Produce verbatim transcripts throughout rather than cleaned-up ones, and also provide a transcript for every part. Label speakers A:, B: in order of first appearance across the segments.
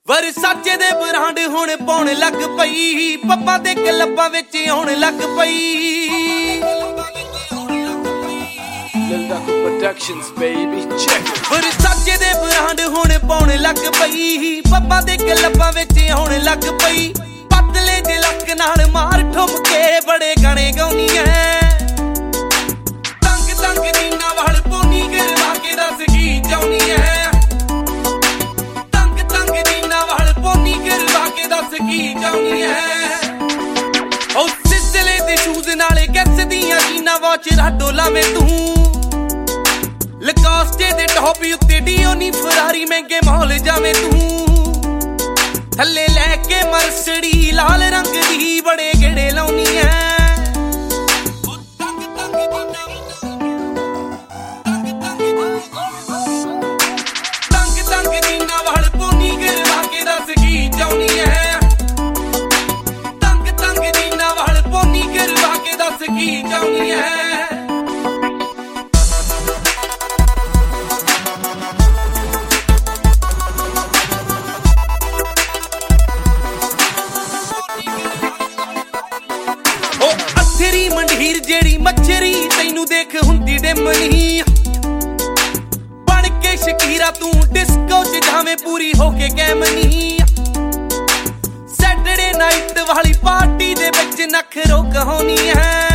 A: ਵਰਸਾਚੇ ਦੇ ਬਰਾਂਡ ਹੁਣ ਪਾਉਣ ਲੱਗ ਪਈ, ਪੱਪਾਂ ਦੇ ਕਲੱਬਾਂ ਵਿੱਚ ਆਉਣ ਲੱਗ ਪਈ।
B: Productions baby check
A: ਵਰਸਾਚੇ ਦੇ ਬਰਾਂਡ ਹੁਣ ਪਾਉਣ ਲੱਗ ਪਈ, ਪੱਪਾਂ ਦੇ ਕਲੱਬਾਂ ਵਿੱਚ ਆਉਣ ਲੱਗ ਪਈ। ਪਤਲੇ ਜਿਹੇ ਲੱਕ ਨਾਲ ਮਾਰ ਠੁਮਕੇ ਬੜੇ ਗਾਣੇ ਗਾਉਣੀ ਐ। ਤੰਗ ਤੰਗ ਨੀਨਾ ਵਾਲ ਪੋਨੀ ਗਿਰਵਾ ਕੇ ਦੱਸ ਕੀ ਚਾਹੁੰਦੀ ਐ। ਤੰਗ ਤੰਗ ਨੀਨਾ ਵਾਲ ਪੋਨੀ ਗਿਰਵਾ ਕੇ ਦੱਸ ਕੀ ਚਾਹੁੰਦੀ ਐ। ਉਹ ਸਿਲਸਿਲੇ ਦੇ ਸ਼ੂਜ਼ ਨਾਲੇ ਗੈਸ ਦੀਆਂ ਜੀਨਾ ਵਾਚ ਰਾਡੋ ਲਾਵੇਂ ਤੂੰ। ਲਕਾਸਟੇ ਦੇ ਟੌਪ ਉੱਤੇ ਡੀਓਨੀ ਫਰਾਰੀ ਮਹਿੰਗੇ ਮਾਲ ਜਾਵੇਂ ਤੂੰ। ਥੱਲੇ ਲੈ ਕੇ ਮਰਸੜੀ ਲਾਲ ਰੰਗ ਦੀ ਬੜੇ ਗੇੜੇ ਲਾਉਣੀ ਐ। ਤੰਗ ਤੰਗ ਨੀਨਾ ਵਾਲ ਪੋਨੀ ਗਿਰਵਾ ਕੇ ਦੱਸ ਕੀ ਚਾਹੁੰਦੀ ਐ। ਤੰਗ ਤੰਗ ਨੀਨਾ ਵਾਲ ਪੋਨੀ ਗਿਰਵਾ ਕੇ ਦੱਸ ਕੀ ਚਾਹੁੰਦੀ ਐ। ਤੇਰੀ ਮੰਢੀਰ ਜਿਹੜੀ ਮੱਛਰੀ ਤੈਨੂੰ ਦੇਖ ਹੁੰਦੀ ਡਿਮਨੀ। ਬਣ ਕੇ ਸ਼ਕੀਰਾ ਤੂੰ ਡਿਸਕੋ ਚ ਜਾਵੇਂ ਪੂਰੀ ਹੋ ਕੇ ਕੈਮਨੀ। ਸੈਟਰਡੇ ਨਾਈਟ ਵਾਲੀ ਪਾਰਟੀ ਦੇ ਵਿੱਚ ਨਖਰੋ ਕਹਾਣੀ ਹੈ।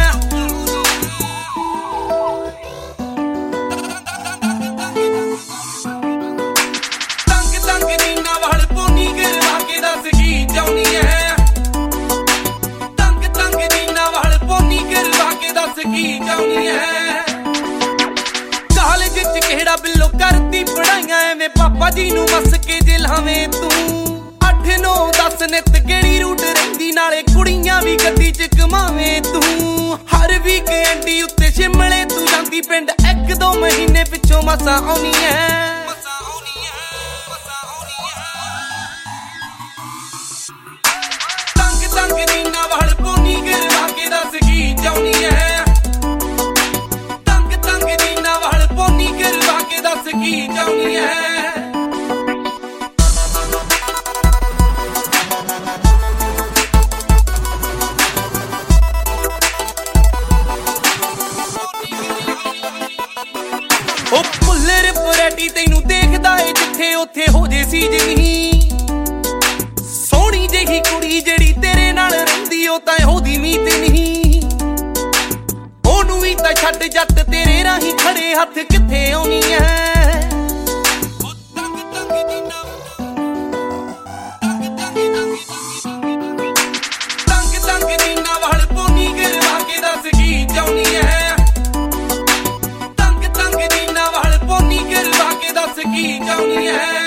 A: ਤੰਗ ਤੰਗ ਨੀਨਾ ਵਾਲ ਪੋਨੀ ਗਿਰਵਾ ਕੇ ਦੱਸ ਕੀ ਚਾਹੁੰਦੀ ਹੈ। ਕੀ ਚਾਹੁੰਦੀ ਐ। ਕਾਲਜ ਚ ਕਿਹੜਾ ਬਿੱਲੋ ਕਰਦੀ ਪੜਾਈਆਂ ਐਵੇਂ ਪਾਪਾ ਜੀ ਨੂੰ ਮਸ ਕੇ ਜੇ ਲਾਵੇਂ ਤੂੰ। ਅੱਠ ਨੌ ਦਸ ਨਿੱਤ ਕਿਹੜੀ ਰੂਟ ਰਹਿੰਦੀ ਨਾਲੇ ਕੁੜੀਆਂ ਵੀ ਗੱਡੀ ਚ ਕਮਾਵੇਂ ਤੂੰ। ਹਰ ਵੀਕਐਂਡ ਉੱਤੇ ਸ਼ਿਮਲੇ ਤੂੰ ਜਾਂਦੀ ਪਿੰਡ ਇੱਕ ਦੋ ਮਹੀਨੇ ਪਿੱਛੋਂ ਮਸਾਂ ਆਉਣੀ ਐ। ਤੰਗ ਤੰਗ ਨੀਨਾ ਵਾਲ ਪੋਨੀ ਗਿਰਵਾ ਕੇ ਦੱਸ ਕੀ ਚਾਹੁੰਦੀ ਐ। ਦੱਸ ਕੀ ਚਾਹੁੰਦੀ ਐ। ਉਹ ਪੁੱਲਰ ਪਰੈਟੀ ਤੈਨੂੰ ਦੇਖਦਾ ਏ ਜਿੱਥੇ ਉੱਥੇ ਹੋ ਜੇ ਸੀਜਨੀ। ਸੋਹਣੀ ਜਿਹੀ ਕੁੜੀ ਜਿਹੜੀ ਤੇਰੇ ਨਾਲ ਰਹਿੰਦੀ ਉਹ ਤਾਂ ਉਹਦੀ ਮੀਤ ਨਹੀਂ। ਉਹਨੂੰ ਵੀ ਤਾਂ ਛੱਡ ਜੱਟ ਤੇਰੇ ਰਾਹੀਂ ਖੜੇ ਹੱਥ ਕਿੱਥੇ ਆਉਣੀ ਐ। ਤੰਗ ਤੰਗ ਨੀਨਾ ਵਾਲ ਪੋਨੀ ਗਿਰਵਾ ਕੇ ਦੱਸ ਕੀ ਚਾਹੁੰਦੀ ਐ। ਤੰਗ ਤੰਗ ਨੀਨਾ ਵਾਲ ਪੋਨੀ ਗਿਰਵਾ ਕੇ ਦੱਸ ਕੀ ਚਾਹੁੰਦੀ ਐ।